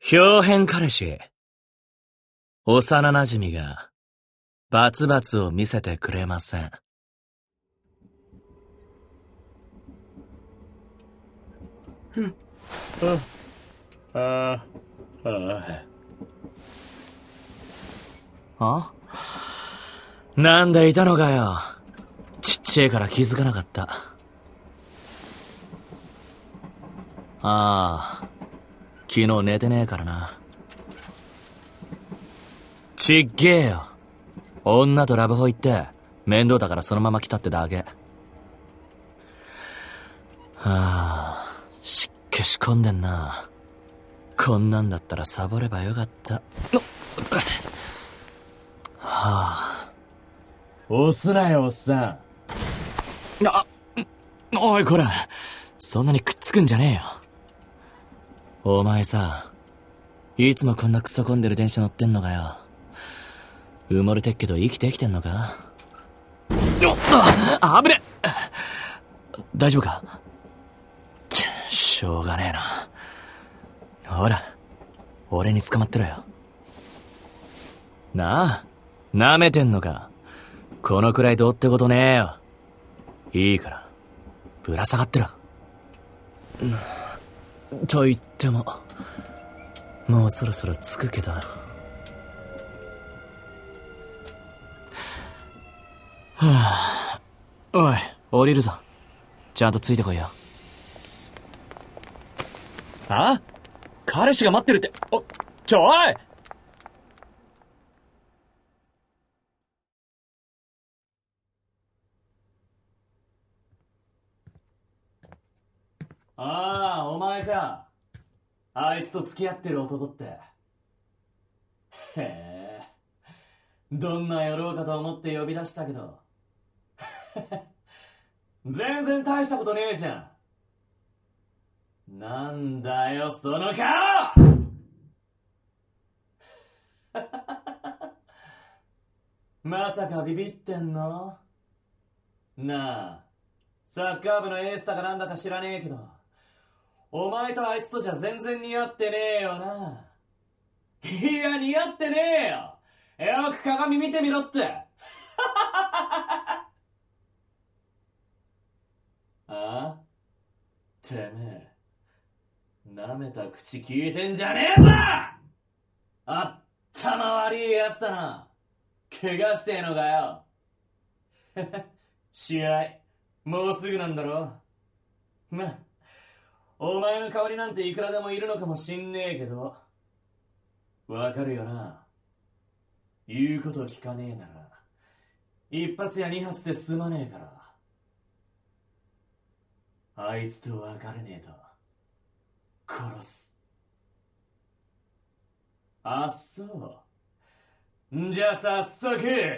豹変彼氏。幼馴染が、バツバツを見せてくれません。あなんでいたのかよ。ちっちゃいから気づかなかった。ああ、昨日寝てねえからな。ちっげえよ。女とラブホ行って面倒だからそのまま来たってだけ。はあ、湿気仕込んでんな。こんなんだったらサボればよかった。はあ、押すなよおっさん。おいこら、そんなにくっつくんじゃねえよ。お前さ、いつもこんなクソ混んでる電車乗ってんのかよ。埋もれてっけど生きてきてんのか？危ね！大丈夫か？しょうがねえな。ほら、俺に捕まってろよ。なあ、舐めてんのか？このくらいどうってことねえよ。いいから、ぶら下がってろ。と言っても、もうそろそろ着くけど。はあ、おい、降りるぞ。ちゃんとついてこいよ。あ？彼氏が待ってるって。おい！ああ、お前か。あいつと付き合ってる男って。へえ、どんな野郎かと思って呼び出したけど全然大したことねえじゃん。なんだよその顔まさかビビってんの？なあ、サッカー部のエースだかなんだか知らねえけど、お前とあいつとじゃ全然似合ってねえよな。いや、似合ってねえよ。よく鏡見てみろってあ？てめえ、舐めた口聞いてんじゃねえぞ！頭悪いやつだな。怪我してえのかよ。試合、もうすぐなんだろ。ま、お前の代わりなんていくらでもいるのかもしんねえけど、わかるよな。言うこと聞かねえなら、一発や二発で済まねえから。あいつと別れねえと、殺す。あっそう。んじゃ早速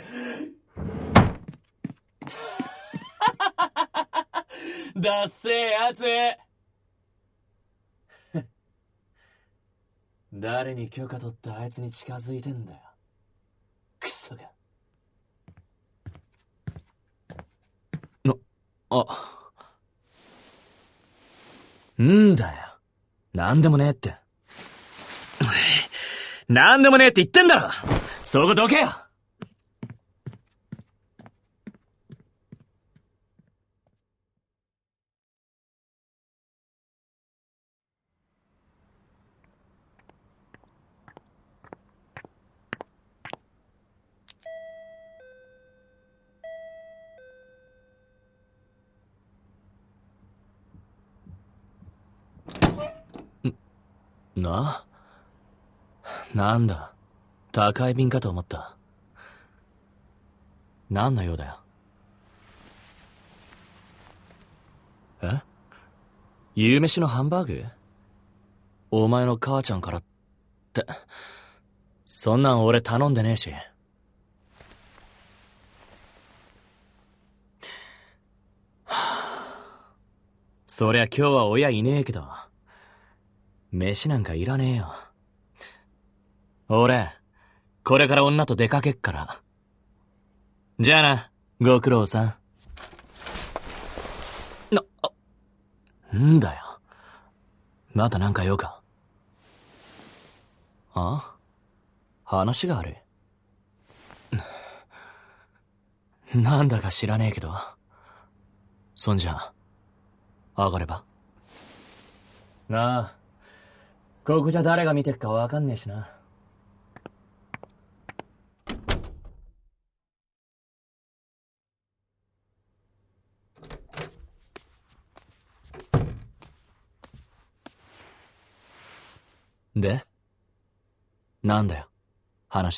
だっせえやつ誰に許可取ってあいつに近づいてんだよ。クソが。んだよ。なんでもねえって。なんでもねえって言ってんだろ。そこどけよ。なんだ、高い便かと思った。何の用だよ。え？夕飯のハンバーグ？お前の母ちゃんからって、そんなん俺頼んでねえし。そりゃ今日は親いねえけど、飯なんかいらねえよ。俺、これから女と出かけっから。じゃあな、ご苦労さん。んだよ。またなんか用か？ あ？話がある？なんだか知らねえけど。そんじゃ、上がれば。なあ、ここじゃ誰が見てっかわかんねえしな。で？なんだよ、話って。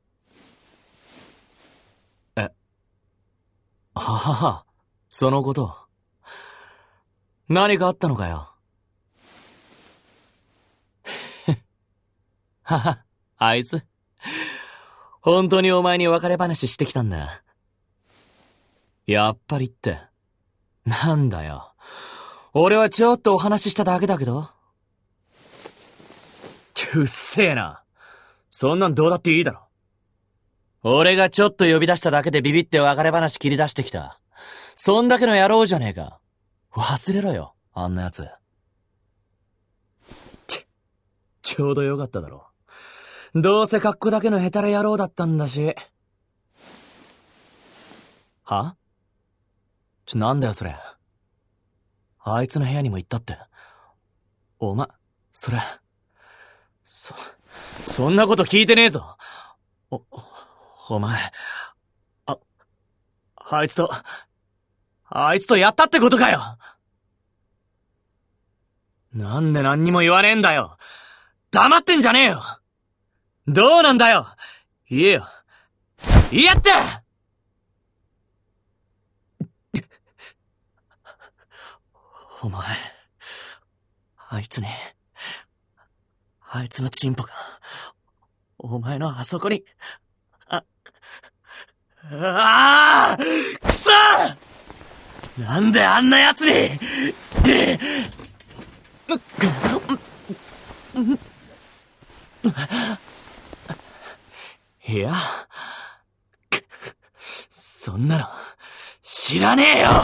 ははは、そのこと。何かあったのかよ。はは、あいつ。本当にお前に別れ話してきたんだ。やっぱりって。なんだよ。俺はちょっとお話ししただけだけど。うっせえな。そんなんどうだっていいだろ。俺がちょっと呼び出しただけでビビって別れ話切り出してきた。そんだけの野郎じゃねえか。忘れろよ、あんな奴。ちょうどよかっただろ。どうせ格好だけのヘタレ野郎だったんだし。は？なんだよそれ。あいつの部屋にも行ったって。お前、それ、そんなこと聞いてねえぞ。お前、あ、あいつとやったってことかよ。なんで何にも言わねえんだよ。黙ってんじゃねえよ。どうなんだよ。言えよ。言えって。お前、あいつのチンポが、お前のあそこに、ああくそなんであんな奴にいや、そんなの、知らねえよ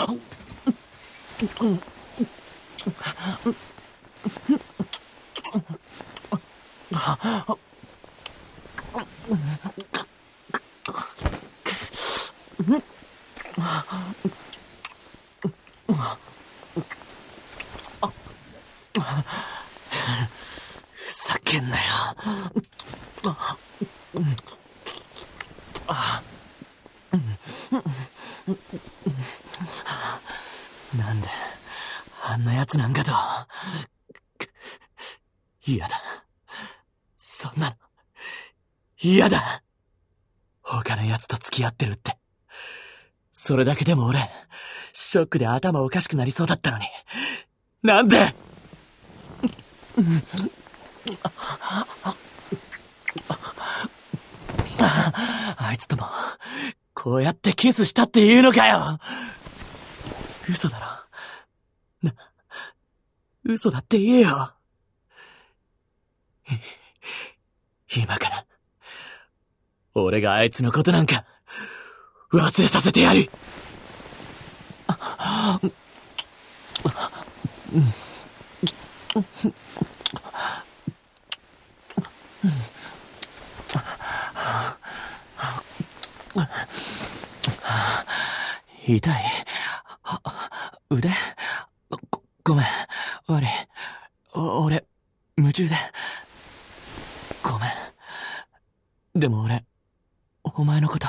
ふざけんなよ。なんで、あんな奴なんかと。嫌だ。そんなの、嫌だ。他の奴と付き合ってるって。それだけでも俺、ショックで頭おかしくなりそうだったのに。なんであいつとも、こうやってキスしたって言うのかよ。嘘だろ。嘘だって言えよ。今から、俺があいつのことなんか、忘れさせてやる。痛い。腕？ごめん。悪い。俺、夢中で。ごめん。でも俺、お前のこと、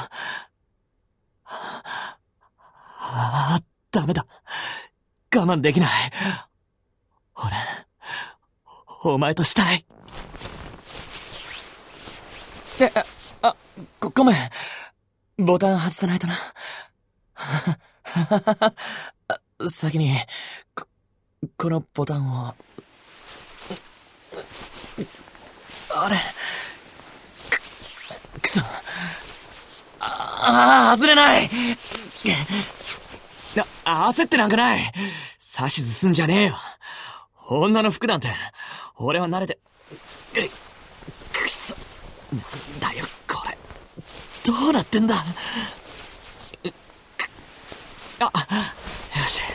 ダメだ。我慢できない。俺、お前としたい。ごめん。ボタン外さないとな。先に、このボタンを。あれ？くそ。外れない。焦ってなんかない。指図すんじゃねえよ。女の服なんて、俺は慣れて。くそ。なんだよ、これ。どうなってんだ。よし。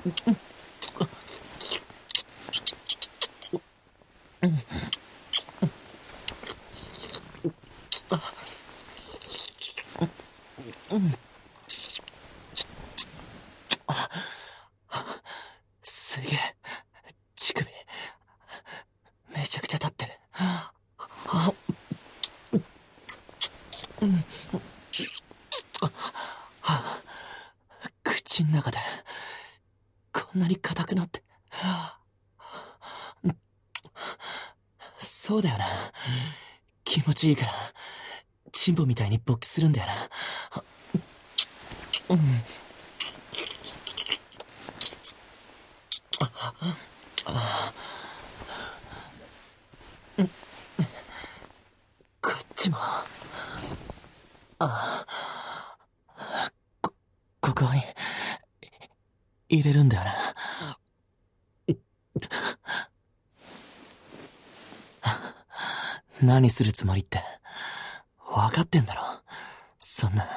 すげえ、乳首、めちゃくちゃ立ってる。口ん中で、こんなに硬くなって。そうだよな。気持ちいいから、チンポみたいに勃起するんだよな。こっちも。ここに、入れるんだよな。何するつもりって、分かってんだろ。そんな。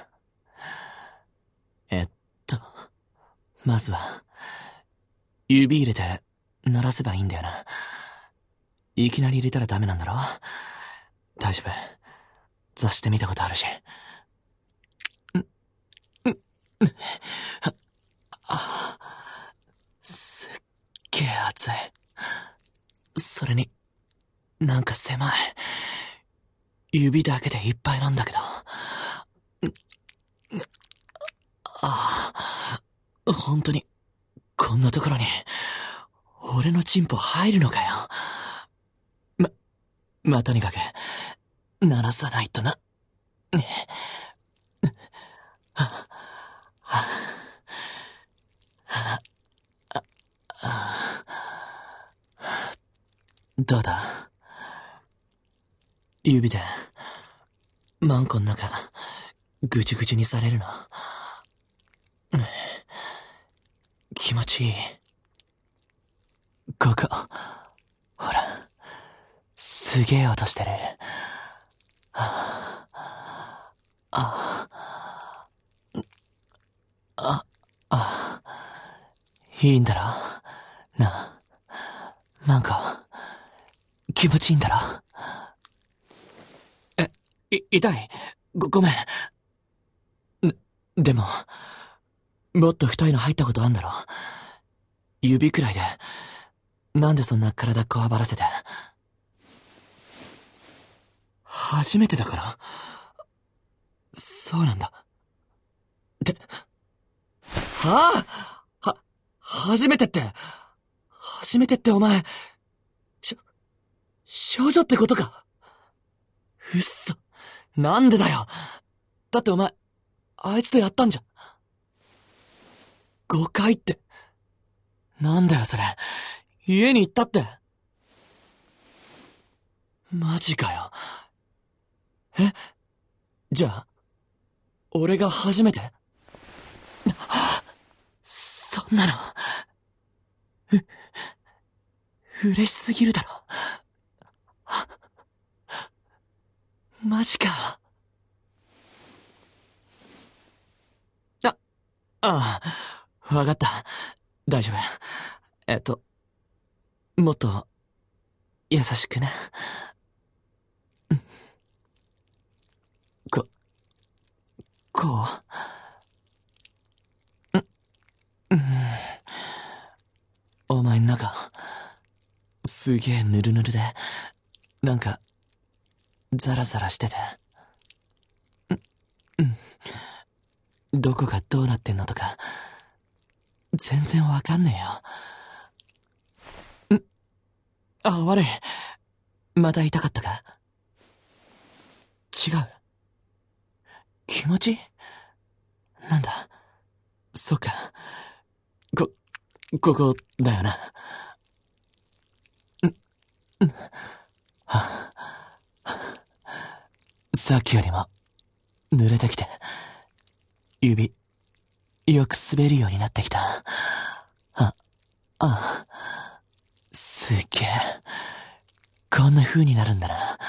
まずは、指入れて、鳴らせばいいんだよな。いきなり入れたらダメなんだろ。大丈夫。座してみたことあるし。すっげえ熱い。それに、なんか狭い。指だけでいっぱいなんだけど。本当に、こんなところに、俺のチンポ入るのかよ。とにかく、鳴らさないとな。どうだ？指で、マンコの中、ぐちぐちにされるの。気持ちいい。ここ、ほら、すげえ音してる。いいんだろなあ。なんか、気持ちいいんだろ。痛い。ごめん。でも、もっと太いの入ったことあんだろ。指くらいで、なんでそんな体こわばらせて。初めてだから。そうなんだ。初めてって。初めてってお前、少女ってことか。うっそ。なんでだよ。だってお前、あいつとやったんじゃん。5回って。なんだよそれ。家に行ったって。マジかよ。じゃあ、俺が初めて？そんなの、嬉しすぎるだろ。マジか。ああ、わかった。大丈夫。もっと、優しくね。こう。お前ん中、すげえぬるぬるで、なんか、ザラザラしてて。どこがどうなってんのとか、全然わかんねえよ。悪い。また痛かったか？違う。気持ち？なんだ。そっか。ここだよな。さっきよりも、濡れてきて、指、よく滑るようになってきた。すっげえ。こんな風になるんだな。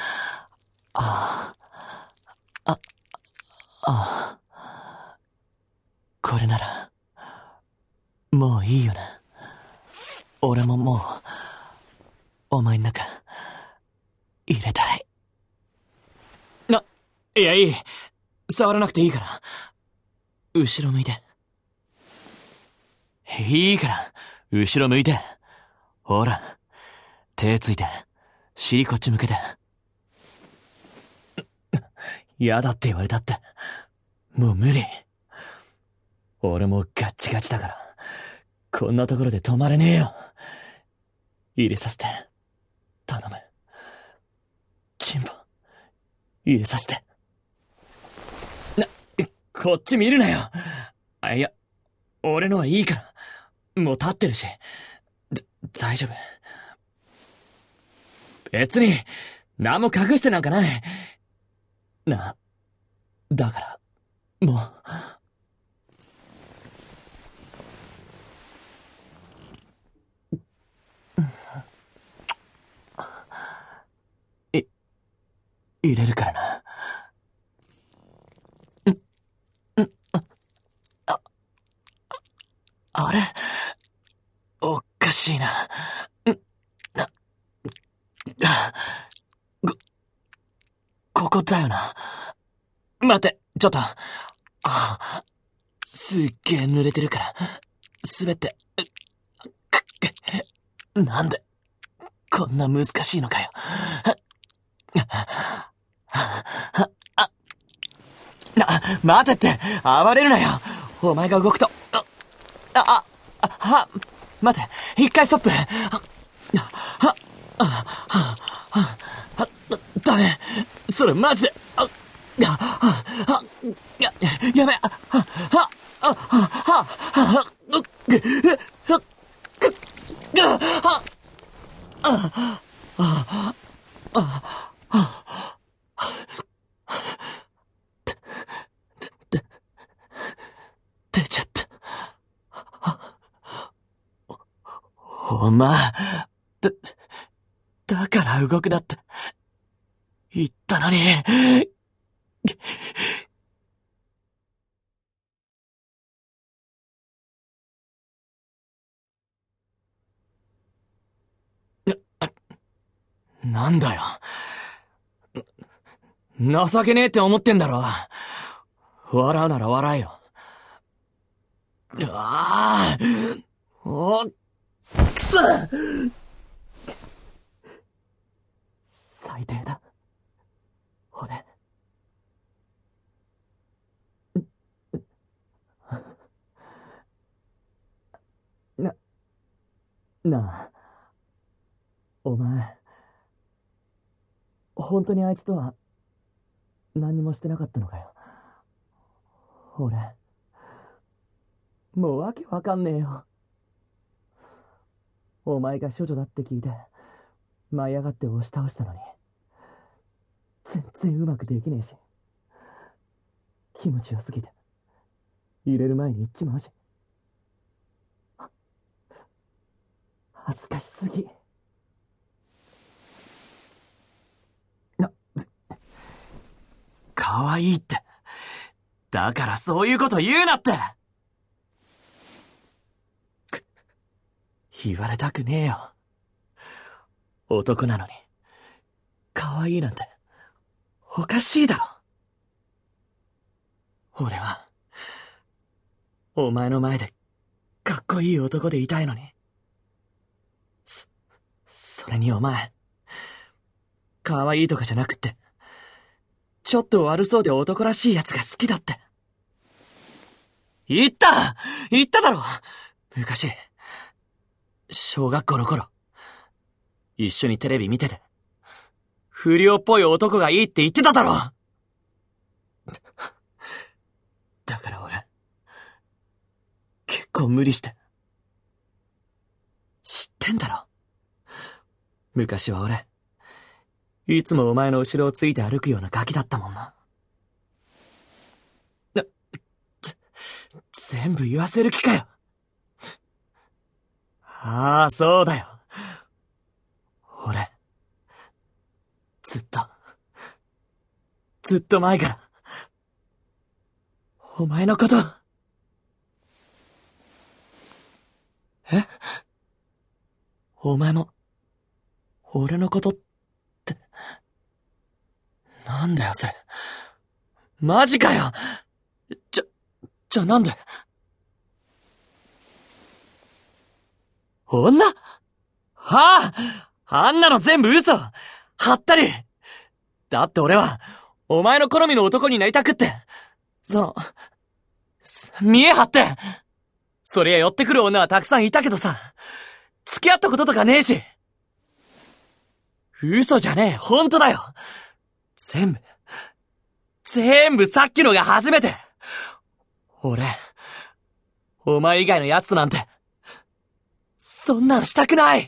これなら、 もういいよな。俺ももう、お前の中、入れたい。いや、いい。触らなくていいから。後ろ向いて。いいから、後ろ向いて。ほら、手ついて、尻こっち向けて。嫌だって言われたって。もう無理。俺もガッチガチだから、こんなところで止まれねえよ。入れさせて。頼む。チンポ、入れさせて。こっち見るなよ。いや、俺のはいいから。もう立ってるし。大丈夫。別に、何も隠してなんかない。だから、もう。入れるからな。あれおかしいな。ここだよな。待って、ちょっと。すっげえ濡れてるから、滑って。なんで、こんな難しいのかよ。待てって、暴れるなよ。お前が動くと。待て、一回ストップ。ダメ、それマジで。やめ。出ちゃった。お前、だから動くなって言ったのに。なんだよ。情けねえって思ってんだろ。笑うなら笑えよ。くそ！最低だ。俺。なあ。お前、本当にあいつとは何にもしてなかったのかよ。俺、もうわけわかんねえよ。お前が処女だって聞いて、舞い上がって押し倒したのに、全然うまくできねえし、気持ちよすぎて、入れる前に言っちまうし、恥ずかしすぎ。可愛いって。だからそういうこと言うなって。言われたくねえよ。男なのに、可愛いなんて、おかしいだろ。俺は、お前の前で、かっこいい男でいたいのに。それにお前、可愛いとかじゃなくって、ちょっと悪そうで男らしいやつが好きだって。言っただろ。昔、小学校の頃、一緒にテレビ見てて、不良っぽい男がいいって言ってただろ。だから俺、結構無理して。知ってんだろ。昔は俺、いつもお前の後ろをついて歩くようなガキだったもんな。全部言わせる気かよ。ああ、そうだよ。俺、ずっと前から、お前のこと、 お前も、俺のことって、なんだよそれ。マジかよ。じゃあなんで。女？はあ！あんなの全部嘘！はったり！だって俺は、お前の好みの男になりたくって、見え張って！そりゃ寄ってくる女はたくさんいたけどさ、付き合ったこととかねえし！嘘じゃねえ、本当だよ！全部さっきのが初めて！俺、お前以外の奴となんて、そんなんしたくない！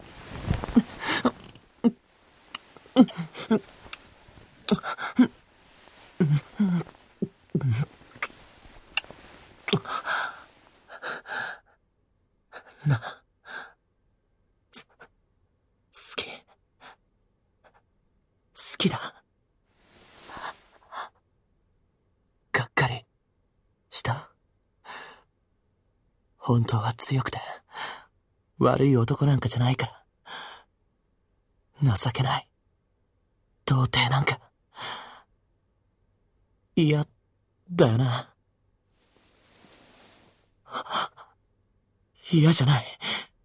好きだ。がっかりした。本当は強くて悪い男なんかじゃないから。情けない。童貞なんか嫌だよな。嫌じゃない。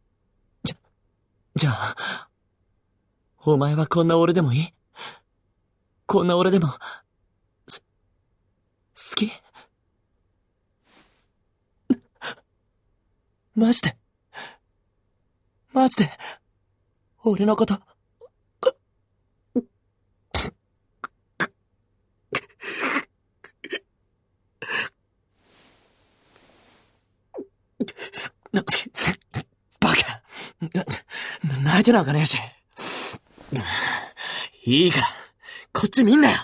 じゃあ、お前はこんな俺でもいい？こんな俺でも、好き？マジで、俺のこと、バカ。泣いてなんかねえし。いいから、こっち見んなよ。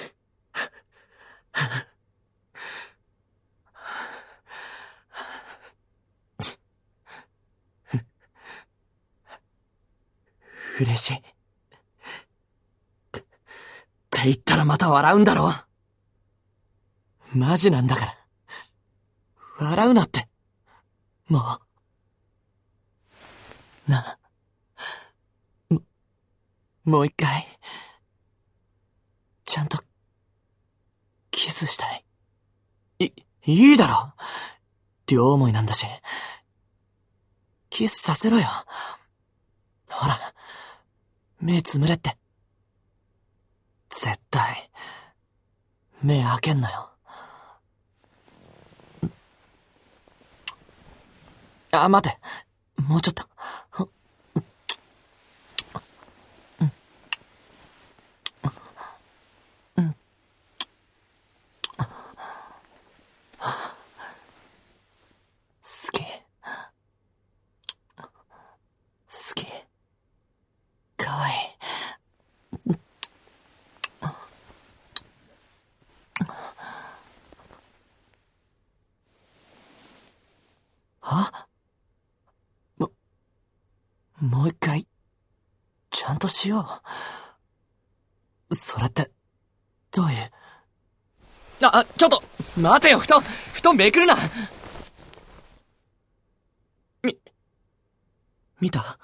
嬉しい。って言ったらまた笑うんだろ？マジなんだから。笑うなって。もう。もう一回、ちゃんと、キスしたい。いいだろ。両思いなんだし。キスさせろよ。ほら、目つむれって。絶対、目開けんなよ。待て。もうちょっと。好き。かわいい。もう一回、ちゃんとしよう。それって、どういう。ちょっと、待てよ、布団めくるな。見た？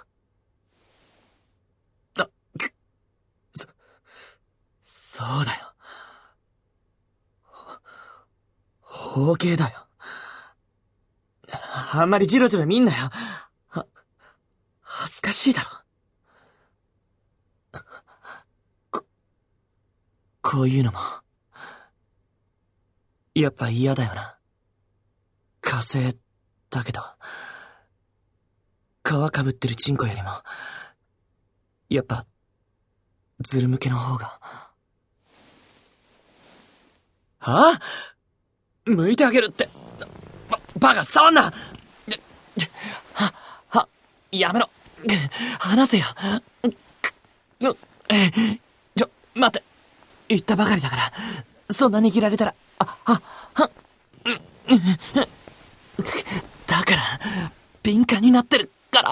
そうだよ。包茎だよ。あんまりジロジロ見んなよ。恥ずかしいだろ。こういうのも、やっぱ嫌だよな。火星だけど、皮かぶってるチンコよりも、やっぱ、ズル向けの方が。向いてあげるって。バカ、触んな！やめろ。離せよ。待って。言ったばかりだから、そんな握られたら、だから、敏感になってるから、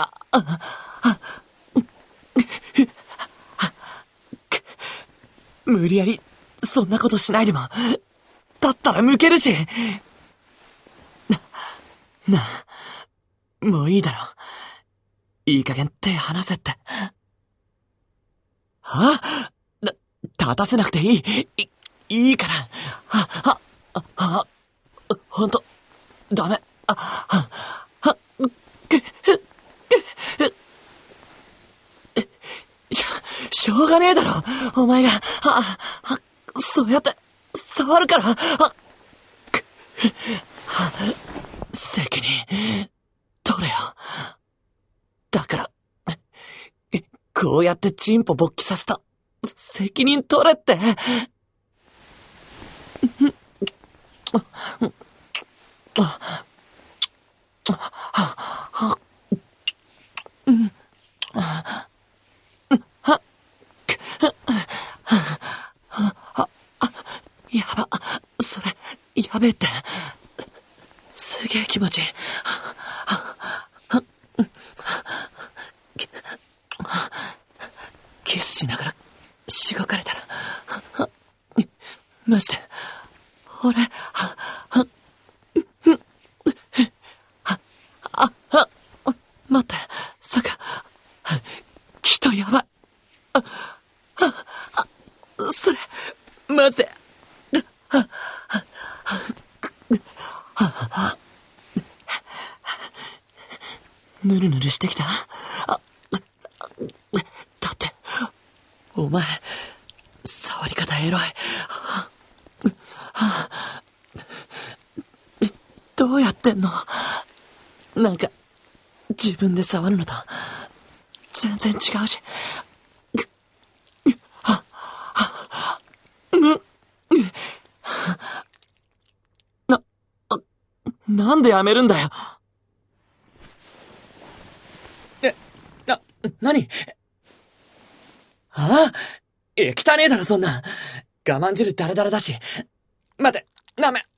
無理やり、そんなことしないでも、だったら向けるし。もういいだろ。 いい加減手離せって。は？立たせなくていい。いいから。ほんと、ダメ。しょうがねえだろ。お前が、そうやって、触るから。責任、取れよ。だから、こうやってチンポ勃起させた。責任取れって。やば、それ、やべえって。すげえ気持ちいい。キスしながら、しごかれたら。マジで、俺、待って、そっか。きっとやばい。それ、マジで。ぬるぬるしてきた？だって、お前、触り方エロい。どうやってんの？なんか、自分で触るのと、全然違うし。なんでやめるんだよ。何？汚ねえだろ、そんな。我慢汁ダラダラだし。待て、ダメ。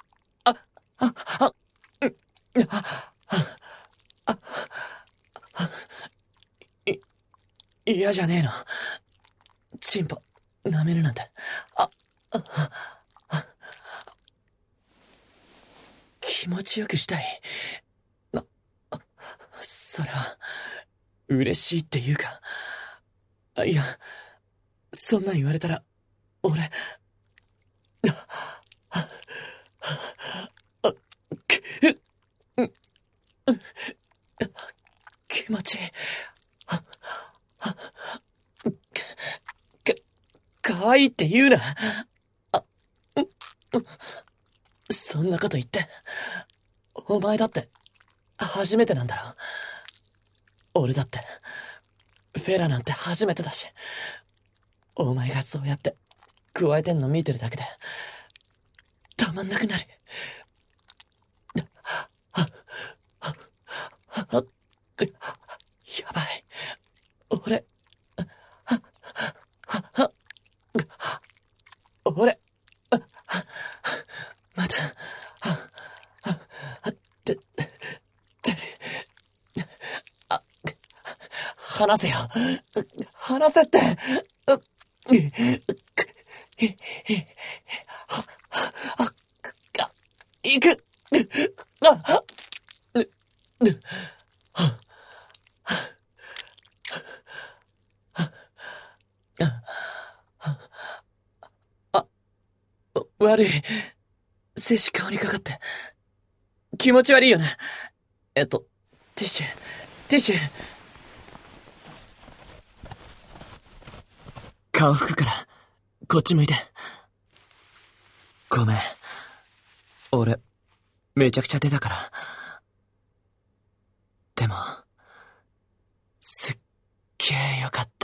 嫌じゃねえの。チンポ、舐めるなんて。気持ちよくしたい。それは、嬉しいっていうか。いや、そんなん言われたら、俺、気持ちいい。かわいいって言うな。そんなこと言って。お前だって、初めてなんだろ。俺だって、フェラなんて初めてだし。お前がそうやって、加えてんの見てるだけで、たまんなくなる。やばい。俺、まだ、話せよ。話せって。行く。悪い。精子顔にかかって。気持ち悪いよね。ティッシュ。顔拭くから、こっち向いて。ごめん。俺、めちゃくちゃ出たから。でも、すっげえよかった。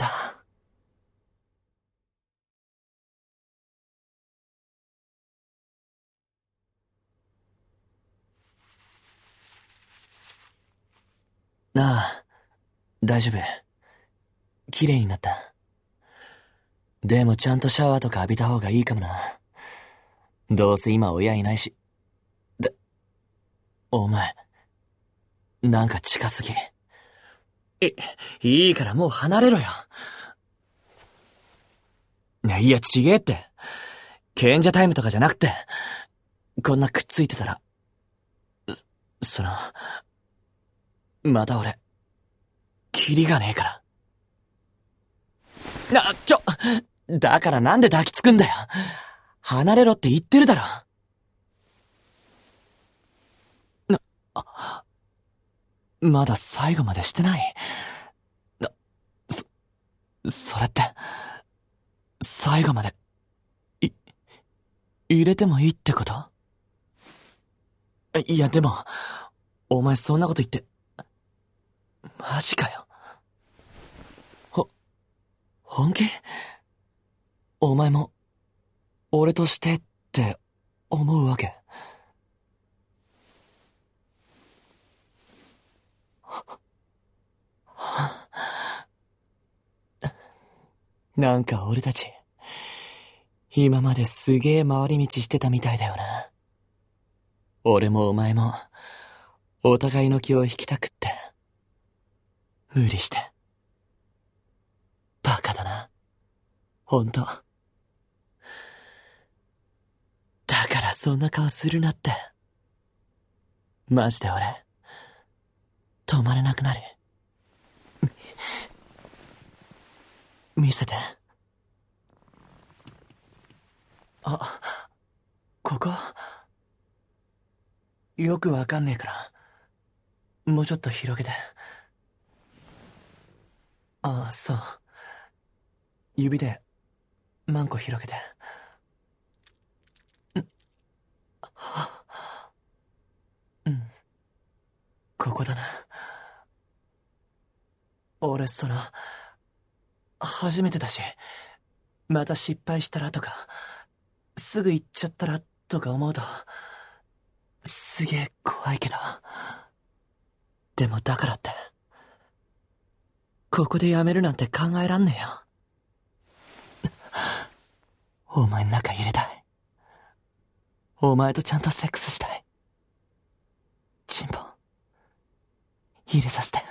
なあ、大丈夫。綺麗になった。でもちゃんとシャワーとか浴びた方がいいかもな。どうせ今親いないし。お前、なんか近すぎ。いいからもう離れろよ。いや、ちげえって。賢者タイムとかじゃなくて、こんなくっついてたら、また俺、 キリがねえから。だからなんで抱きつくんだよ。離れろって言ってるだろ。まだ最後までしてない。それって、最後まで、入れてもいいってこと？いや、でも、お前そんなこと言って、マジかよ。本気？お前も、俺としてって思うわけ？なんか俺たち、今まですげえ回り道してたみたいだよな。俺もお前も、お互いの気を引きたくって。無理して。バカだな。ほんと。だからそんな顔するなって。マジで俺、止まれなくなる。見せて。あ、ここ？よくわかんねえから、もうちょっと広げて。ああ、そう。指で、マンコ広げて。うん。ここだな。俺、初めてだし、また失敗したらとか、すぐ行っちゃったらとか思うと、すげえ怖いけど。でもだからって、ここでやめるなんて考えらんねえよ。お前の中入れたい。お前とちゃんとセックスしたい。チンポ、入れさせて。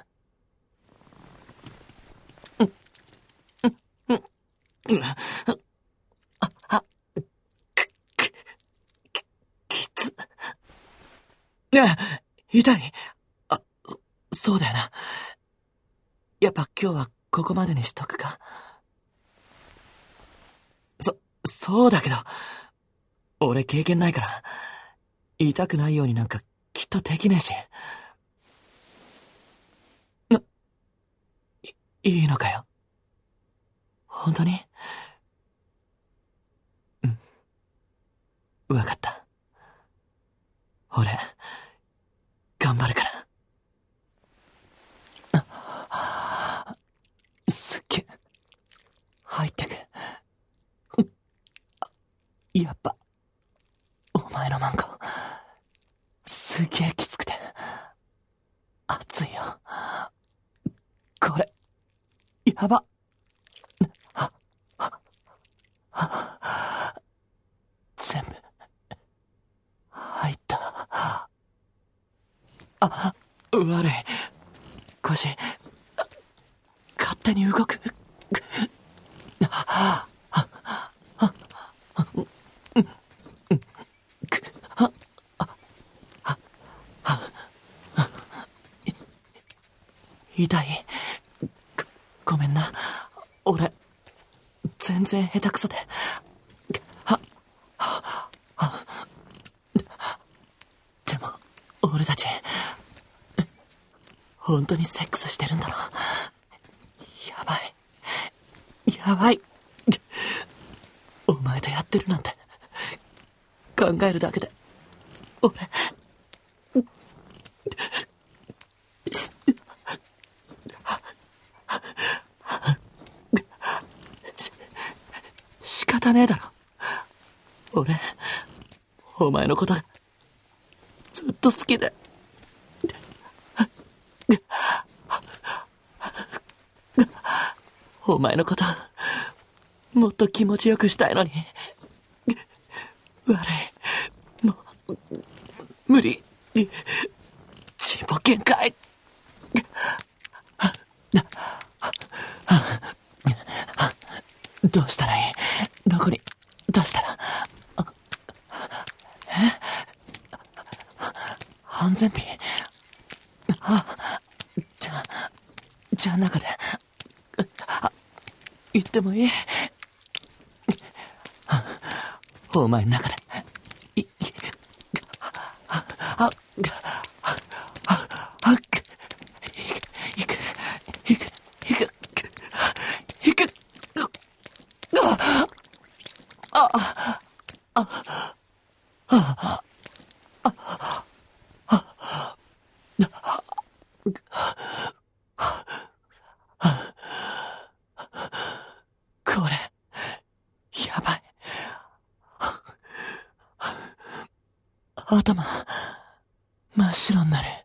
きつ。痛い。そうだよな。やっぱ今日はここまでにしとくか。そうだけど、俺経験ないから、痛くないようになんかきっとできねえし。いいのかよ。本当に？うん。わかった。俺、頑張るから。すっげえ、入ってく。やっぱ、お前のマンコ、すげえきつくて、熱いよ。これ、やば。全部、入った。悪い。腰、勝手に動く。痛い。ごめんな。俺、全然下手くそで。でも、俺たち、本当にセックスしてるんだろ。やばい。やばい。お前とやってるなんて、考えるだけで、俺、仕方ねえだろ。俺、お前のこと、ずっと好きで。お前のこと、もっと気持ちよくしたいのに。悪い。もう、無理。チンポ限界。どうしたらいい？どこに出したら？安全ピン？ じゃあ中で、言ってもいい？お前の中で、これ、やばい。頭、真っ白になる。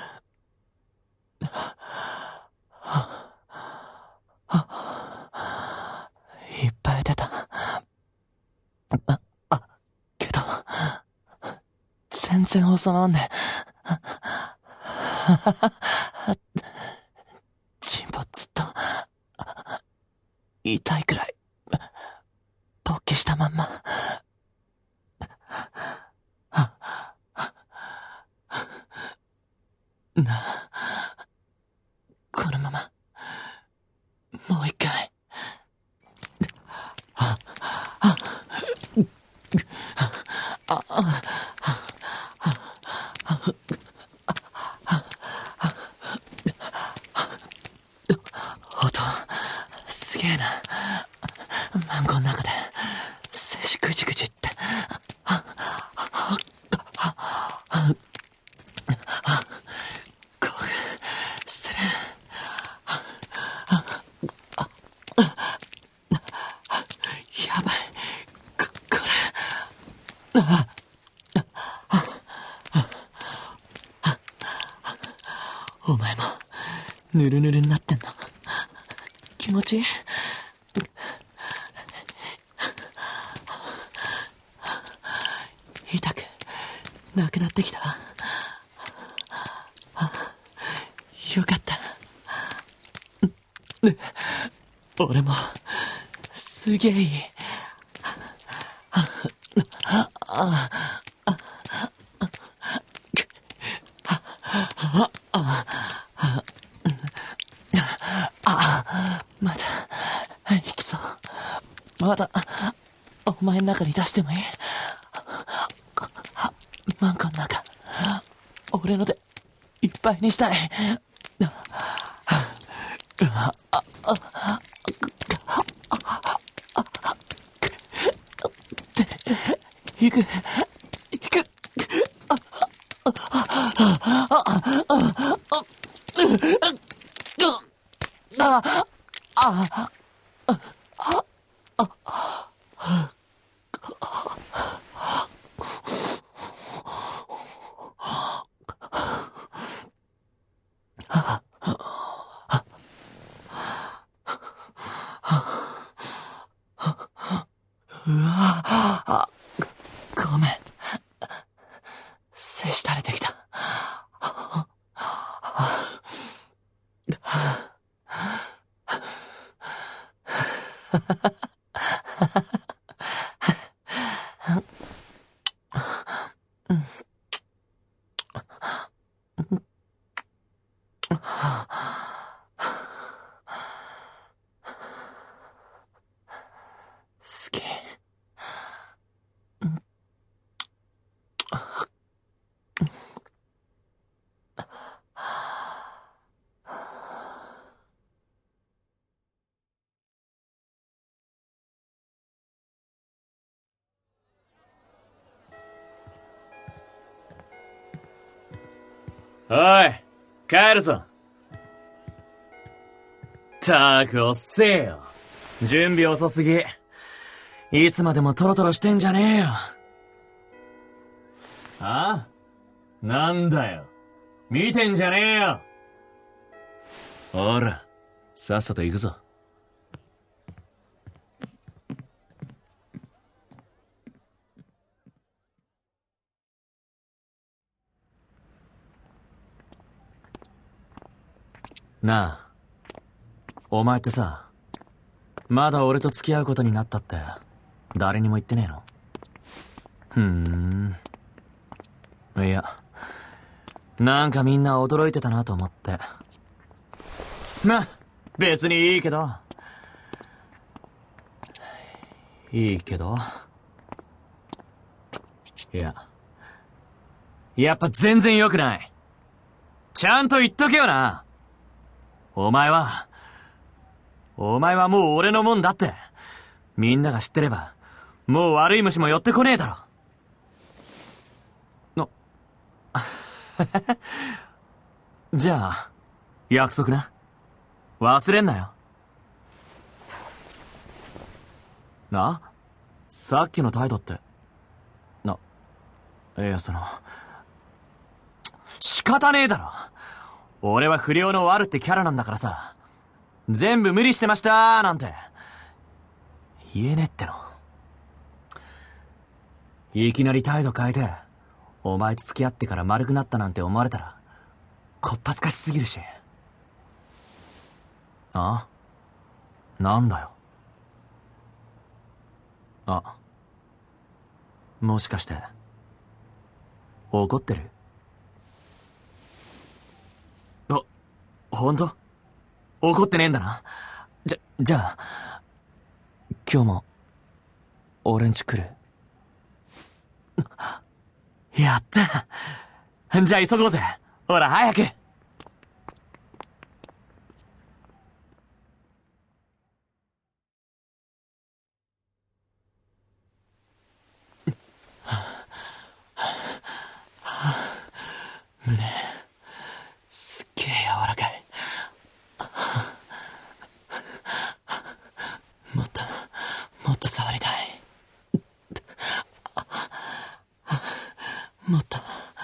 いっぱい出た。けど、全然収まんねえ。チンポずっと、痛いくらい、勃起したまんま。なあ、このまま、もう一回。音、すげえな。マンゴーの中で、精子ぐちぐちって。興奮する。やばい。これ。お前も、ぬるぬるになってんの。気持ちいい？痛くなくなってきた。よかった。俺もすげえいい。まだいきそう。まだお前の中に出してもいい？マンコの中、俺のでいっぱいにしたい。行く。ごめん。精子垂れてきた。好き。 おい、帰るぞ。たく遅せよ。準備遅すぎ。いつまでもトロトロしてんじゃねえよ。あ？なんだよ。見てんじゃねえよ。ほら、さっさと行くぞ。なあ、お前ってさ、まだ俺と付き合うことになったって誰にも言ってねえの？いや、なんかみんな驚いてたなと思って。 ま、別にいいけど。いいけど。いや、やっぱ全然良くない。ちゃんと言っとけよな。お前はもう俺のもんだって。みんなが知ってれば、もう悪い虫も寄ってこねえだろ。じゃあ、約束な。忘れんなよ。さっきの態度って。いや、仕方ねえだろ。俺は不良のワルってキャラなんだからさ。全部無理してましたーなんて。言えねえっての。いきなり態度変えて、お前と付き合ってから丸くなったなんて思われたら、こっぱずかしすぎるし。なんだよ。もしかして、怒ってる？ほんと？怒ってねえんだな。じゃあ、今日も、俺んち来る？やった。じゃあ急ごうぜ。ほら、早く。 胸、すっげえ柔らかい。もっと触りたい。もっと、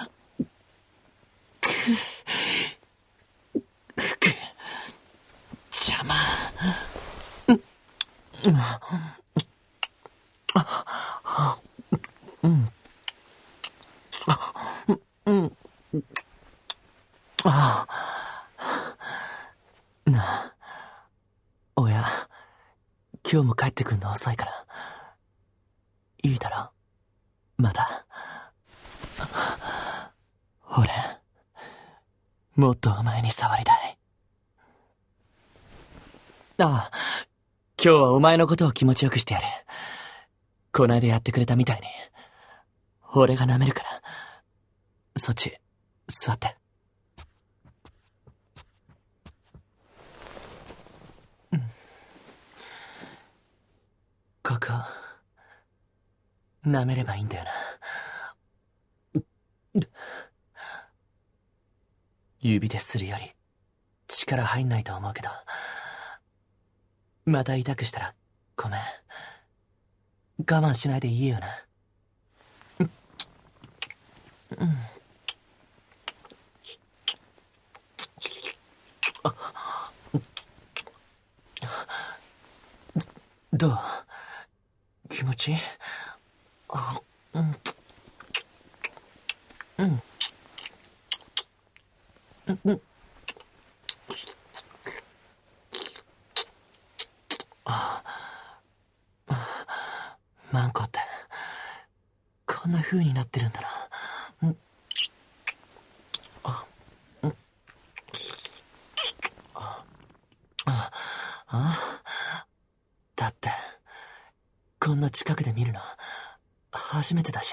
邪魔。なあ、親、今日も帰ってくんの遅いから。いいだろ、まだ。俺、もっとお前に触りたい。今日はお前のことを気持ちよくしてやる。こないだやってくれたみたいに。俺が舐めるから。そっち、座って。ここ、舐めればいいんだよな。指でするより、力入んないと思うけど。また痛くしたら、ごめん。我慢しないでいいよな。どう？気持ちいい？マンコって、こんな風になってるんだな。だって、こんな近くで見るの、初めてだし。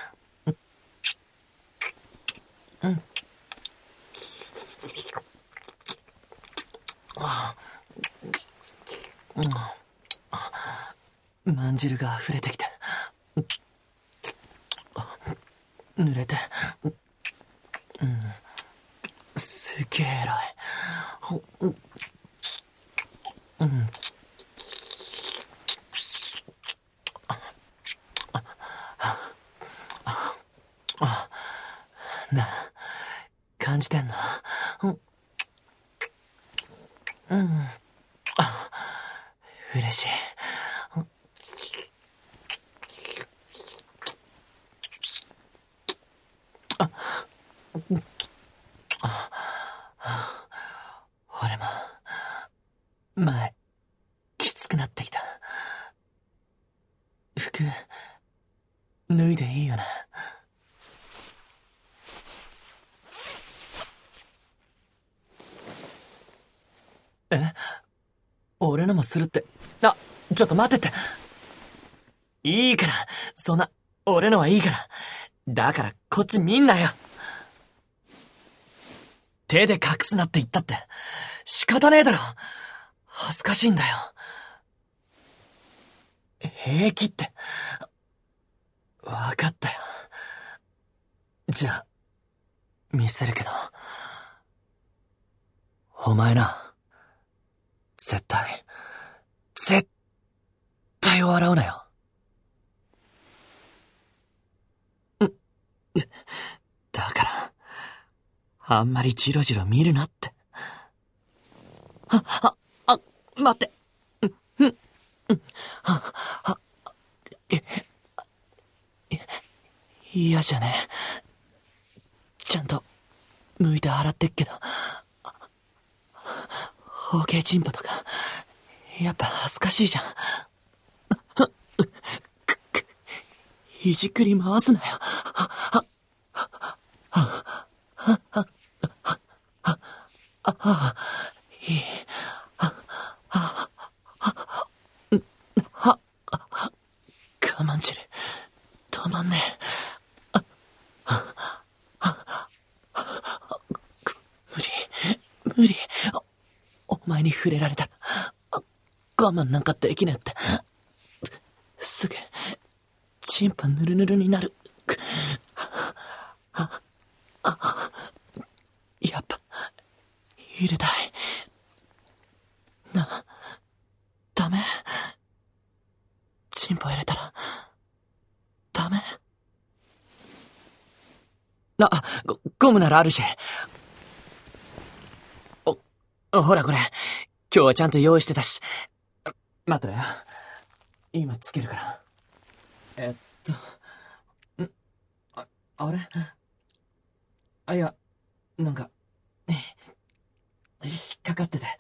まんじるが溢れてきて、濡れて、すげえ偉い。なあ、感じてんの？嬉しい。俺も、前、きつくなってきた。服、脱いでいいよな。 俺のもするって。あ、ちょっと待ってって。いいから、そんな、俺のはいいから。だから、こっち見んなよ。手で隠すなって言ったって、仕方ねえだろ。恥ずかしいんだよ。平気って。わかったよ。じゃあ、見せるけど。お前な、絶対笑うなよ。だから、あんまりジロジロ見るなって。待って。嫌じゃねえ。ちゃんと、剥いて洗ってっけど、包茎チンポとか、やっぱ恥ずかしいじゃん。いじくり回すなよ。いい。我慢汁、止まんねえ。無理。お前に触れられたら、我慢なんかできねえって。すぐ、チンポヌルヌルになる。やっぱ、入れたい。ダメ？チンポ入れたら、ダメ？ゴムならあるし。ほらこれ、今日はちゃんと用意してたし。待ってろよ。今つけるから。あれ？いや、なんか、引っかかってて。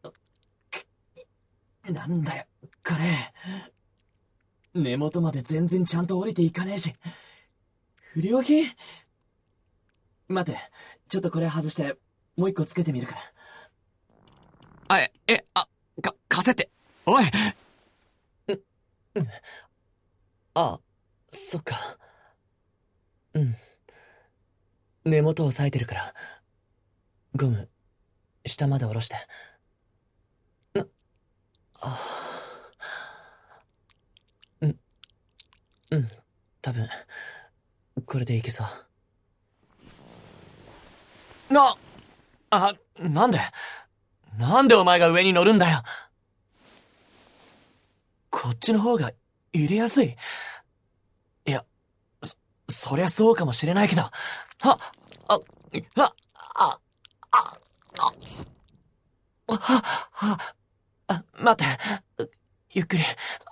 なんだよ、これ。根元まで全然ちゃんと降りていかねえし。不良品？待て、ちょっとこれ外して、もう一個つけてみるから。貸せって。おい！そっか。根元を押さえてるから。ゴム、下まで下ろして。多分、これでいけそう。なんでお前が上に乗るんだよ。こっちの方が入れやすい。いや、そりゃそうかもしれないけど。待って。ゆっくり。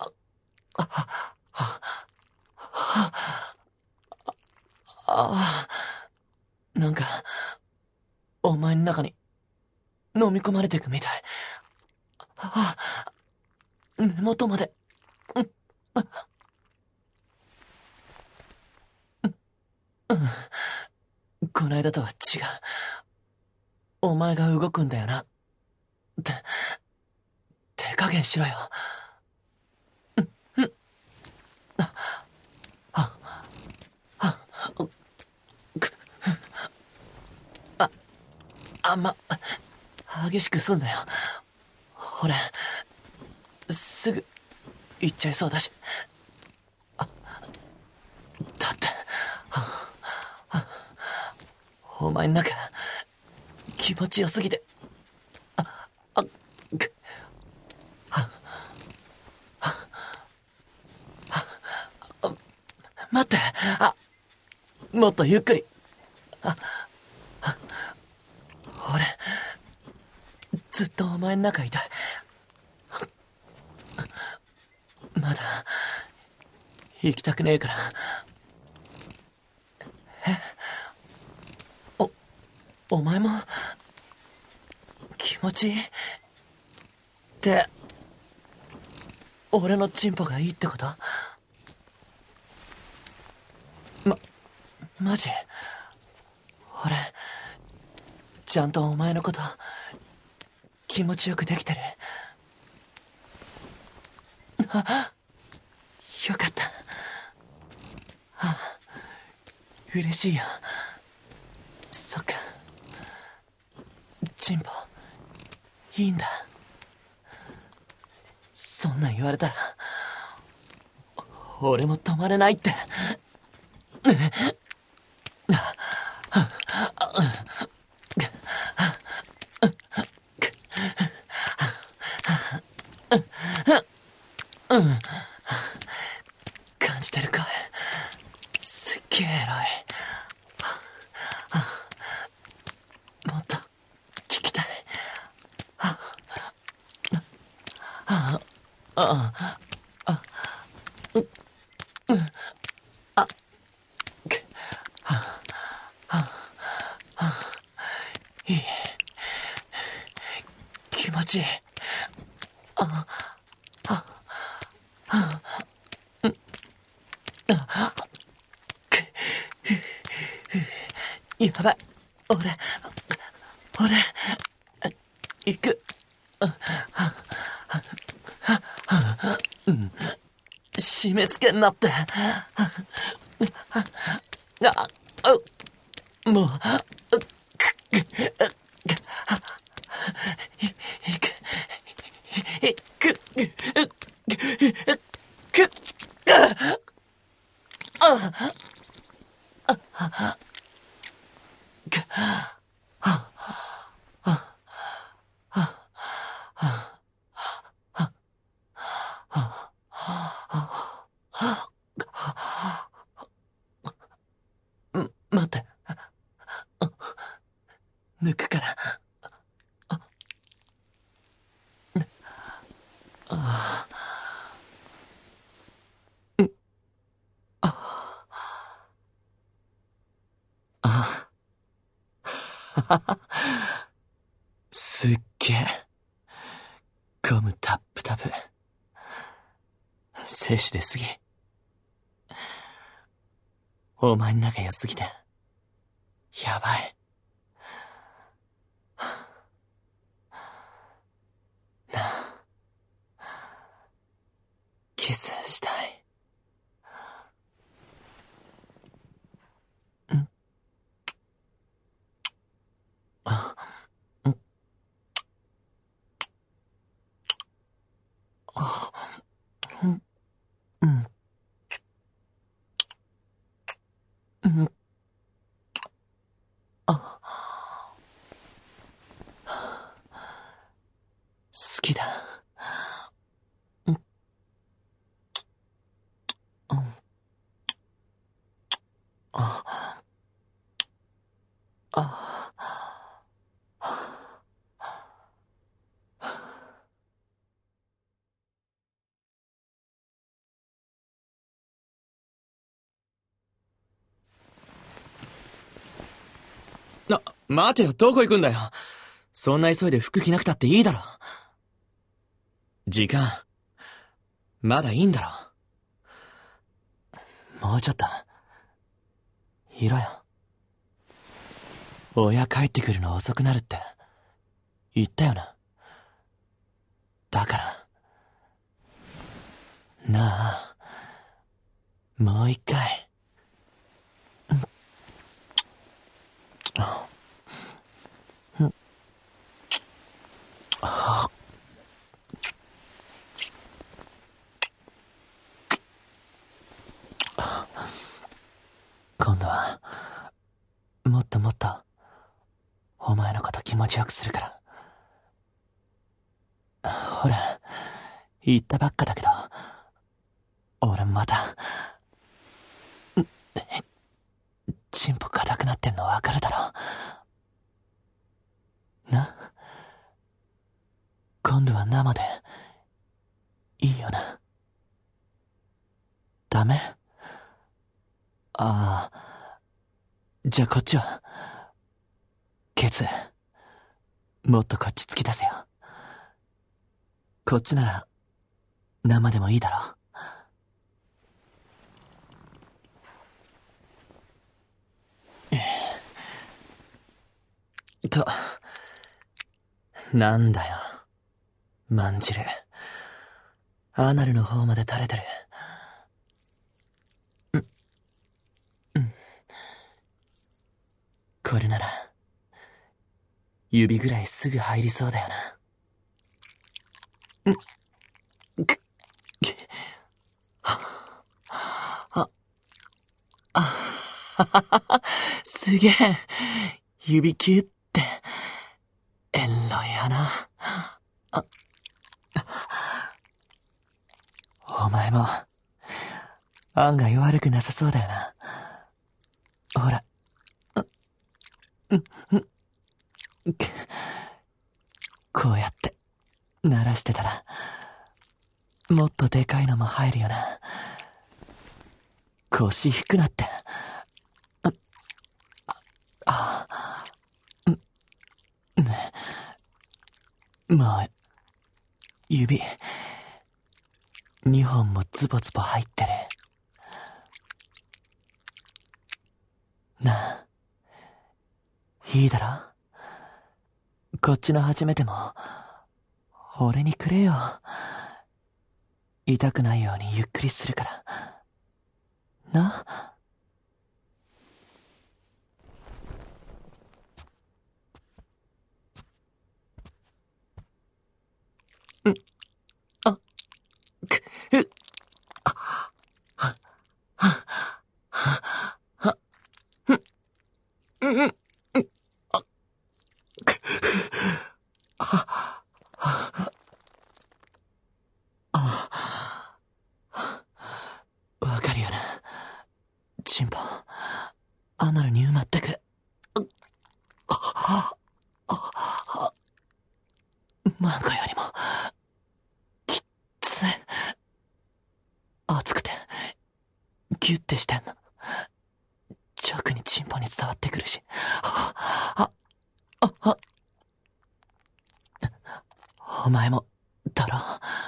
なんか、お前の中に飲み込まれていくみたい。根元まで。こないだとは違う。お前が動くんだよな。手加減しろよ。あんま、激しくすんなよ。俺、すぐ、行っちゃいそうだし。だって、お前ん中、気持ちよすぎて。待って、もっとゆっくり。俺、ずっとお前ん中いたい。まだ、行きたくねえから。お前も、気持ちいいって、俺のチンポがいいってこと？マジ？俺、ちゃんとお前のこと、気持ちよくできてる？ よかった。嬉しいよ。そっか。チンポ、いいんだ。そんなん言われたら、俺も止まれないって。感じてるかい？すっげえ偉い。もっと聞きたい。いい。気持ちいい。やばい。俺、行く。締め付けになって。もう、待って。抜くから。すっげえ。ゴムタップタプ。静止出すぎ。お前に仲良すぎて。やばい。なあ。キスしたい。好きだ。 待てよ、どこ行くんだよ。そんな急いで服着なくたっていいだろ。時間、まだいいんだろ。もうちょっと、いろよ。親帰ってくるの遅くなるって、言ったよな。だから、なあ、もう一回。今度は、もっともっと、お前のこと気持ちよくするから。ほら、言ったばっかだけど、俺また、チンポ硬くなってんのわかるだろ。な？今度は生で、いいよな。ダメ？ああ、じゃあこっちは。ケツ、もっとこっち突き出せよ。こっちなら、生でもいいだろ。と、なんだよ、まんじる。 アナルの方まで垂れてる。これなら、指ぐらいすぐ入りそうだよな。すげえ。指キュって。エロいやな。お前も、案外悪くなさそうだよな。ほら。こうやって、鳴らしてたら、もっとでかいのも入るよな。腰低くなって。もう、指、2本もズボズボ入ってる。なあ、いいだろ？こっちの初めても、俺にくれよ。痛くないようにゆっくりするから。な？わかるよな。チンポ、アナルに埋まってく。マンコよりも、きっつい。熱くて、ギュッてしてんの。直にチンポに伝わってくるし。お前も、だろ。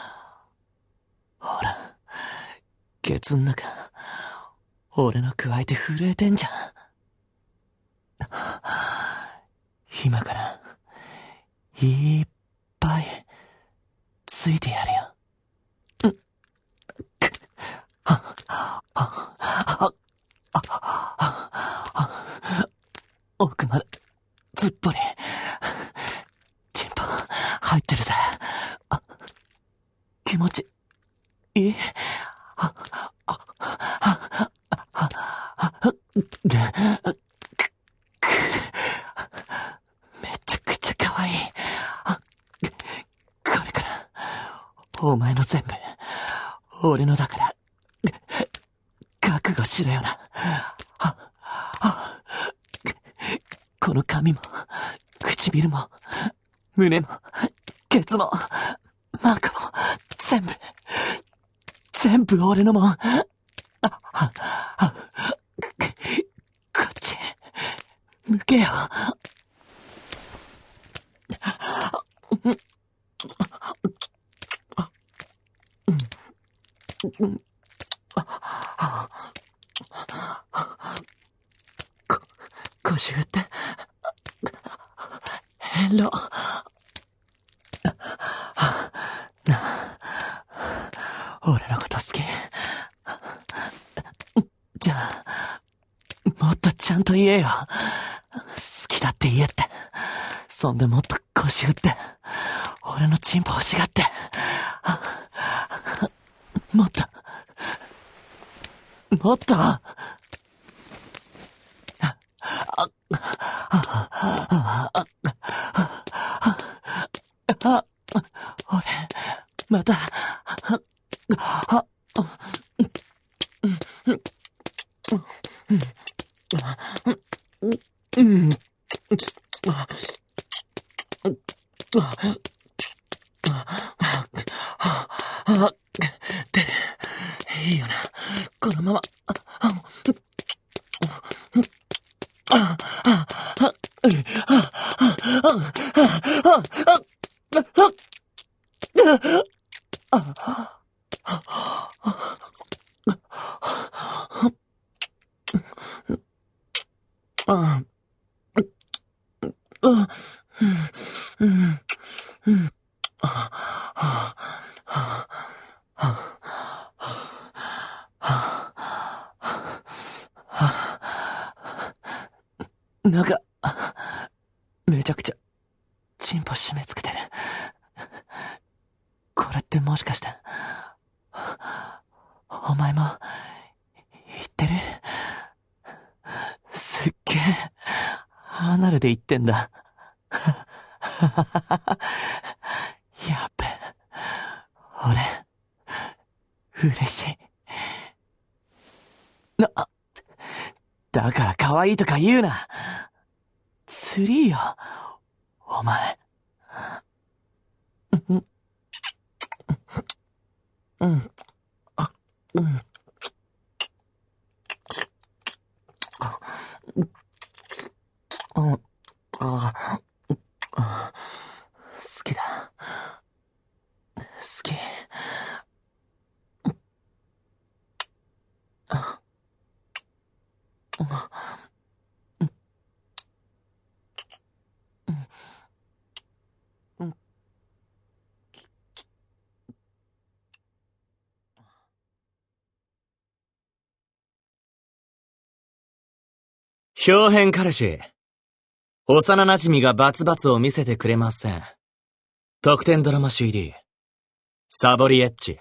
ほら、ケツん中、俺のくわえて震えてんじゃん。今から、いっぱい、ついてやるよ。奥まで、ずっぽり。チンポ、入ってるぜ。気持ち、いい？めちゃくちゃ可愛い。これから、お前の全部、俺のだから、覚悟しろよな。この髪も、唇も、胸も、ケツも、マンコも、全部俺のもん。こっち、向けよ。腰振って、変ロ。俺のこと好き？じゃあ、もっとちゃんと言えよ。好きだって言えって。そんでもっと腰振って、俺のチンポ欲しがって。もっと、もっと。俺、また、出る。いいよな。このまま。 なんか、めちゃくちゃ、チンポ締め付けてる。これってもしかして、お前も、言ってる？すっげえ、アナルで言ってんだ。やっべ。俺、嬉しい。だから可愛いとか言うな。ツリーよ、お前。うん。うん。うん。好きだ。好き。 表変彼氏。幼馴染がバツバツを見せてくれません。特典ドラマ CD。サボリエッジ。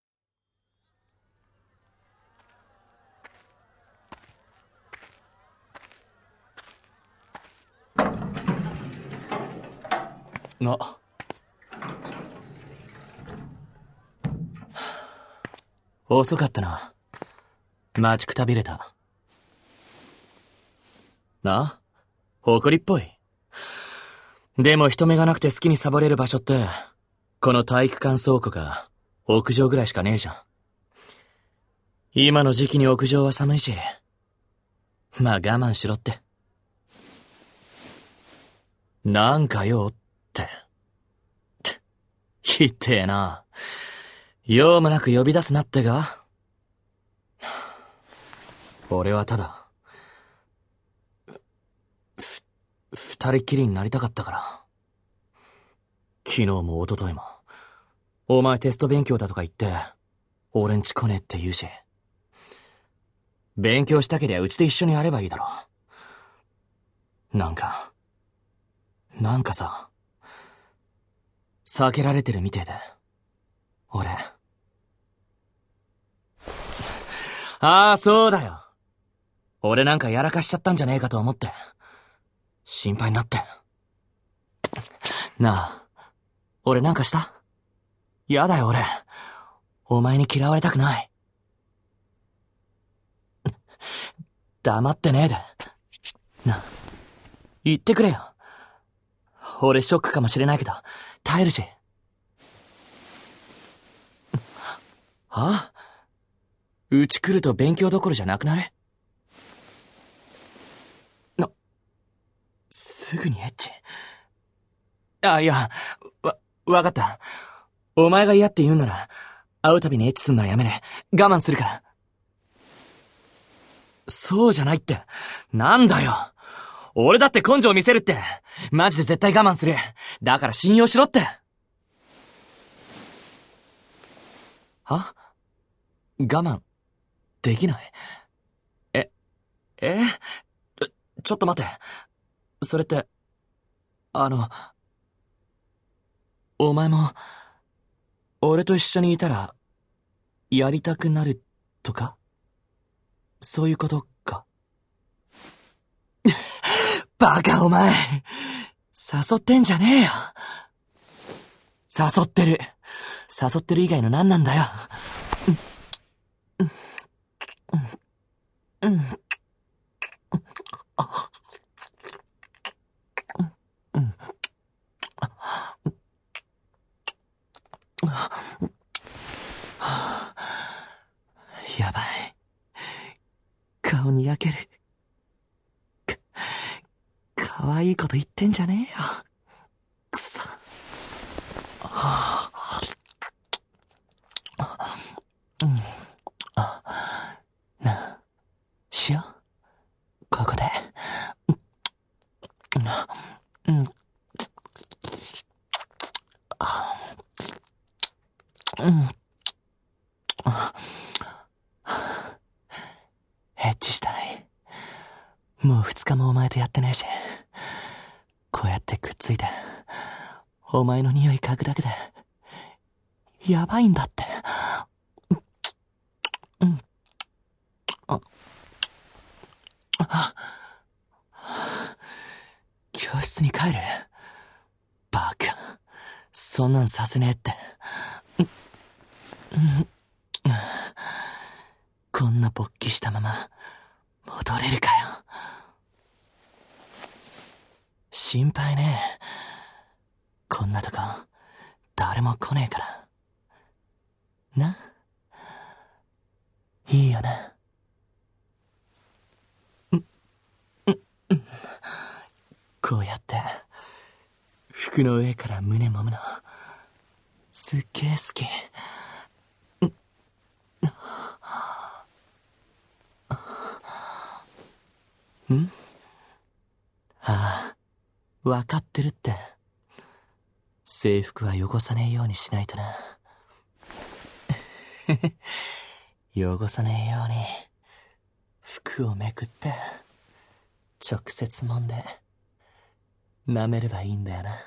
遅かったな。待ちくたびれた。誇りっぽい。でも人目がなくて好きにサボれる場所って、この体育館倉庫か屋上ぐらいしかねえじゃん。今の時期に屋上は寒いし。まあ我慢しろって。なんかよって。ひってえな。用もなく呼び出すなってが。俺はただ、二人きりになりたかったから。昨日も一昨日も、お前テスト勉強だとか言って、俺んち来ねえって言うし。勉強したけりゃうちで一緒にやればいいだろ。なんかさ、避けられてるみてえで。俺。ああ、そうだよ。俺なんかやらかしちゃったんじゃねえかと思って。心配になって。なあ、俺なんかした？やだよ俺。お前に嫌われたくない。黙ってねえで。なあ、言ってくれよ。俺ショックかもしれないけど、耐えるし。は？うち来ると勉強どころじゃなくなる？すぐにエッチ。いや、わかった。お前が嫌って言うなら、会うたびにエッチすんのはやめね。我慢するから。そうじゃないって。なんだよ。俺だって根性見せるって。マジで絶対我慢する。だから信用しろって。は？我慢、できない？ちょっと待って。それって、お前も、俺と一緒にいたら、やりたくなるとか？そういうことか。バカお前。誘ってんじゃねえよ。誘ってる以外の何なんだよ。やばい。顔に焼ける。かわいいこと言ってんじゃねえよ。くそ。なあ、しよう。ここで。エッチしたい。もう2日もお前ととやってねえし、こうやってくっついてお前の匂い嗅ぐだけでやばいんだって。教室に帰る？バカ、そんなんさせねえって。こんな勃起したまま戻れるかよ。心配ねえ。こんなとこ誰も来ねえからな。いいよな。こうやって服の上から胸揉むのすっげえ好き。ん？ああ、わかってるって。制服は汚さねえようにしないとな。汚さねえように服をめくって直接揉んで舐めればいいんだよな。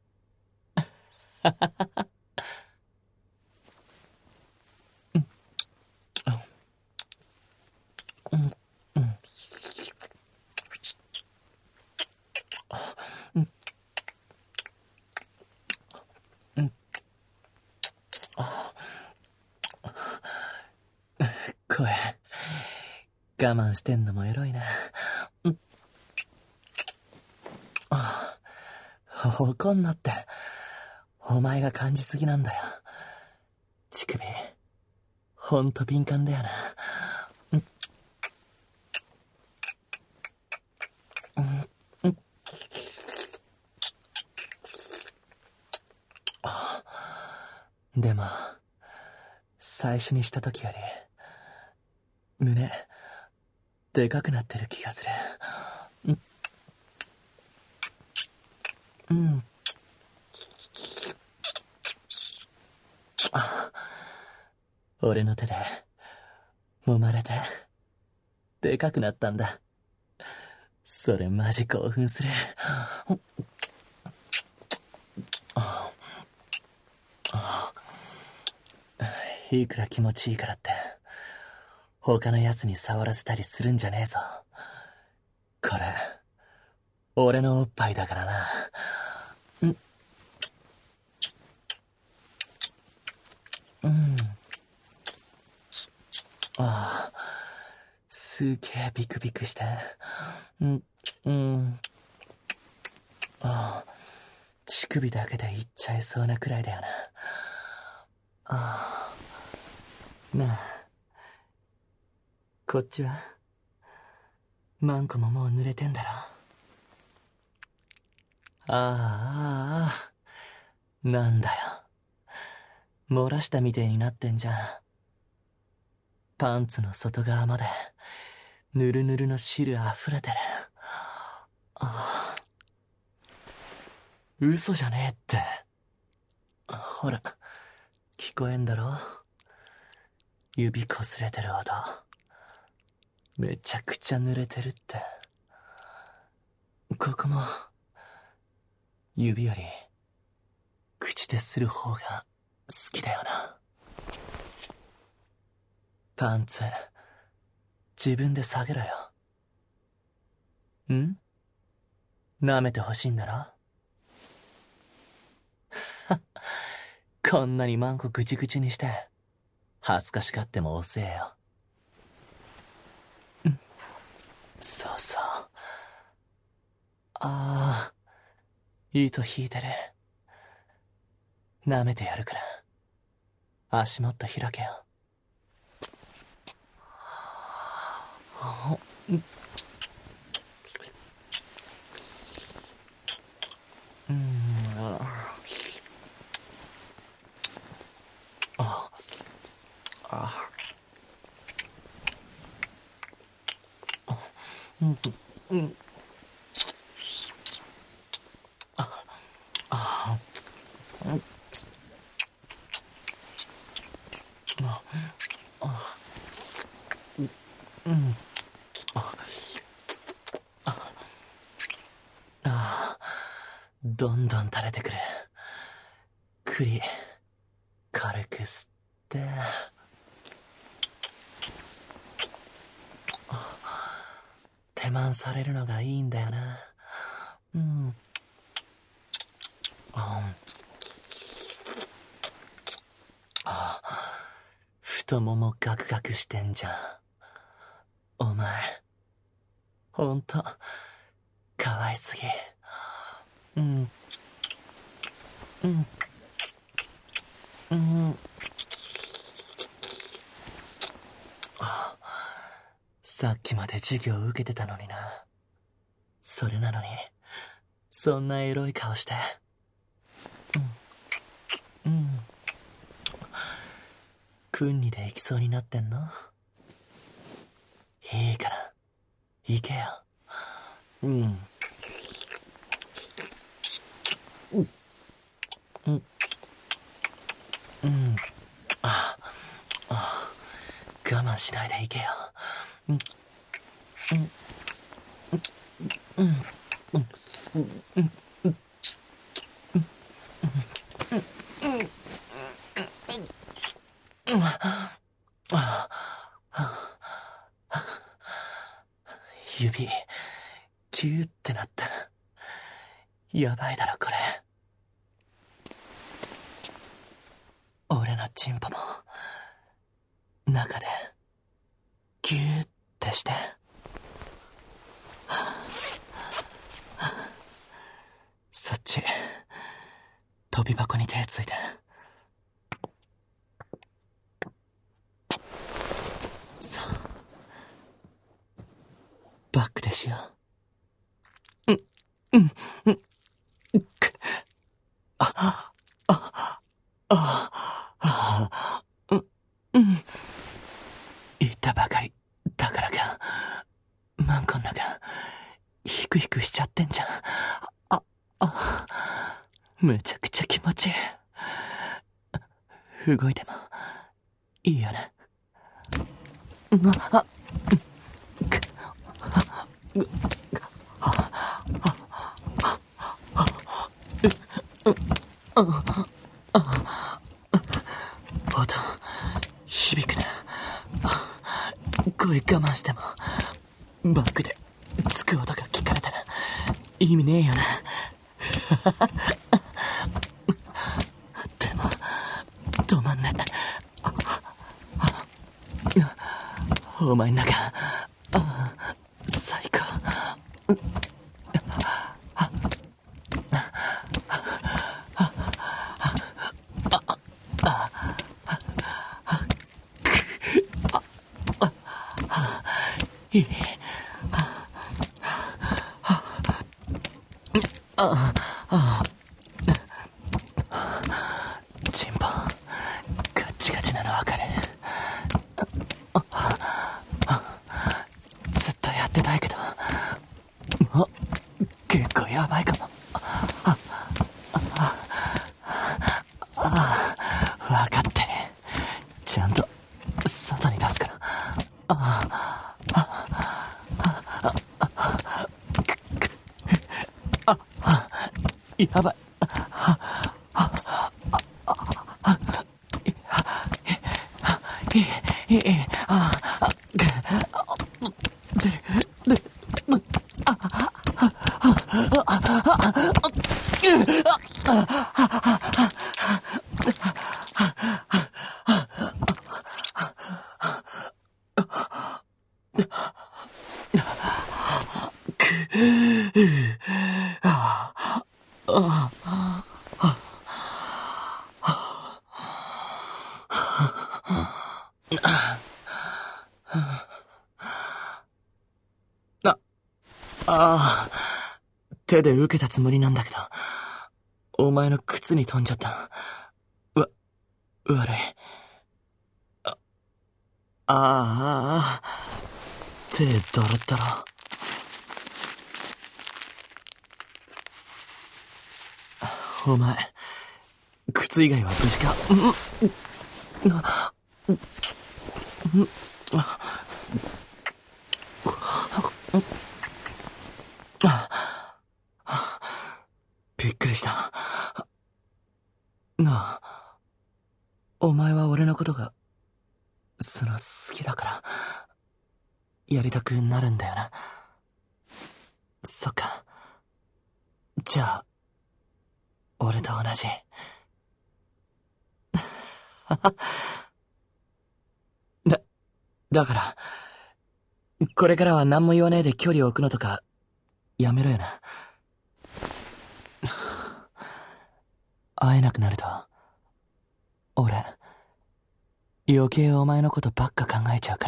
声我慢してんのもエロいな。怒んなって。お前が感じすぎなんだよ。乳首ほんと敏感だよな。でも最初にした時より胸でかくなってる気がする。俺の手で揉まれてでかくなったんだ。それマジ興奮する。いくら気持ちいいからって他のやつに触らせたりするんじゃねえぞ。これ俺のおっぱいだからな。すげえビクビクして。乳首だけでいっちゃいそうなくらいだよな。なあ、こっちはマンコももう濡れてんだろ。なんだよ、漏らしたみてえになってんじゃん。パンツの外側までぬるぬるの汁あふれてる。嘘じゃねえって。ほら聞こえんだろ、指こすれてる音。めちゃくちゃ濡れてるって。ここも指より口でする方が好きだよな。パンツ自分で下げろよ。舐めてほしいんだろ。こんなにマンコぐちぐちにして恥ずかしがっても遅えよ。そうそう。糸引いてる。舐めてやるから足もっと開けよ。 どんどん垂れてくる。栗、軽く吸って。手満されるのがいいんだよな。うん。太ももガクガクしてんじゃん。お前、ほんと、かわいすぎ。うん。うん。うん。さっきまで授業受けてたのにな。それなのに、そんなエロい顔して。うん。うん。クンニで行きそうになってんの？いいから、行けよ。うん。うん。うん。うん。我慢しないで行けよ。うん。うん。うん。うん。うん。指、キューってなった。やばいだろ、これ。俺のチンポも、中で、ギューってして。そっち、飛び箱に手ついて。さあ、バックでしよう。言ったばかり、だからか。マンコん中、ヒクヒクしちゃってんじゃん。めちゃくちゃ気持ちいい。動いても、いいよね。音、響くね。声我慢しても、バックで、つく音が聞かれたら、意味ねえよな。でも、止まんねえ。お前ん中、最高。いい。チンポ、ガッチガチなのわかる？ずっとやってたいけど、結構やばいかも。わかってる。ちゃんと、外に出すから。やばい。手で受けたつもりなんだけど、お前の靴に飛んじゃった。悪い。手ドロドロ。お前、靴以外は無事か？びっくくりした。なあ、お前は俺のことが、好きだから、やりたくなるんだよな。そっか。じゃあ、俺と同じ。だから、これからは何も言わねえで距離を置くのとか、やめろよな。会えなくなると、俺、余計お前のことばっか考えちゃうから。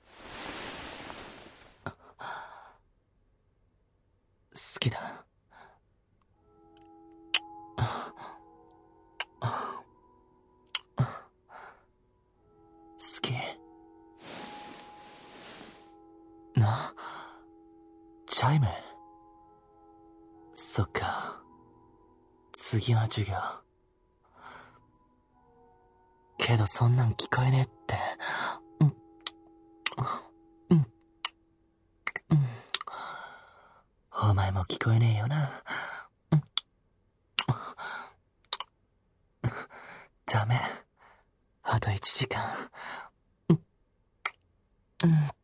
好きだ。好き。な、チャイム。そっか。次の授業。けどそんなん聞こえねえって。お前も聞こえねえよな。ダメ。あと1時間。